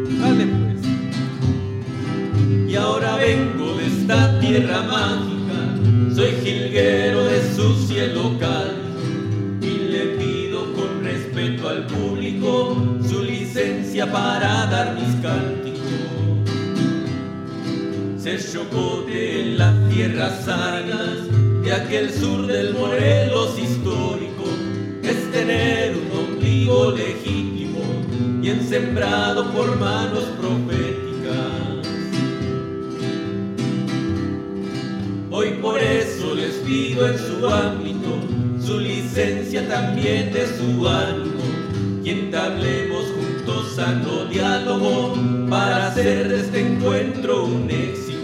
Dale pues. Y ahora vengo de esta tierra mágica, soy jilguero de su cielo cálido, y le pido con respeto al público su licencia para dar mis cánticos. Ser chocote en las tierras áridas de aquel sur del Morelos histórico es tener un ombligo legítimo, bien sembrado por manos proféticas. Hoy por eso les pido en su ámbito su licencia también de su ánimo, y entablemos juntos sano diálogo para hacer de este encuentro un éxito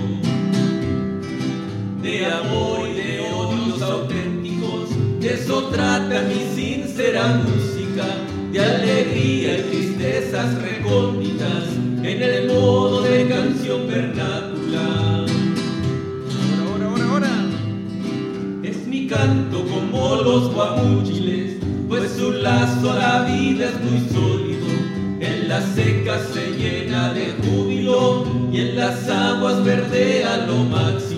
de amor y de odios auténticos. De eso trata mi sincera música, de alegría y tristezas recónditas en el modo de canción vernácula. Ahora. Es mi canto como los guamúchiles, pues su lazo a la vida es muy sólido. En las secas se llena de júbilo y en las aguas verdea lo máximo.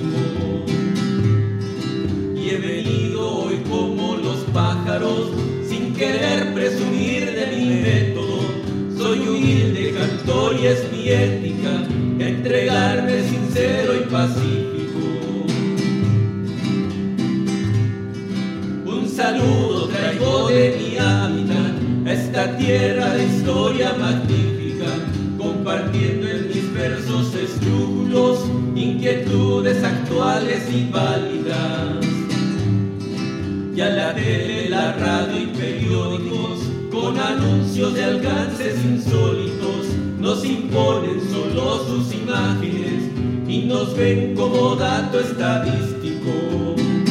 Y he venido hoy como los pájaros, sin querer presumir de mi método. Soy humilde cantor y es mi ética entregarme sincero y pacífico. Un saludo traigo de mi hábitat a esta tierra de historia magnífica, compartiendo en mis versos esdrújulos inquietudes actuales y válidas. Y a la tele, la radio y periódicos, con anuncios de alcances insólitos, nos imponen solo sus imágenes y nos ven como dato estadístico.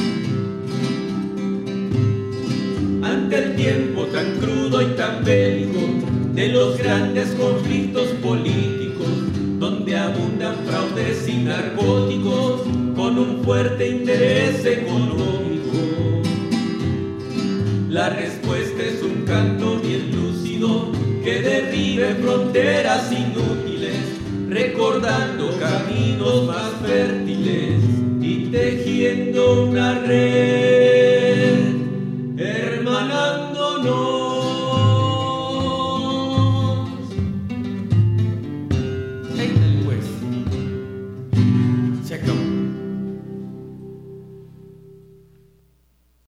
Ante el tiempo tan crudo y tan bélico de los grandes conflictos políticos, donde abundan fraudes y narcóticos con un fuerte interés económico, la respuesta es un canto bien lúcido que derribe fronteras inútiles, recordando caminos más fértiles y tejiendo una red, hermanándonos.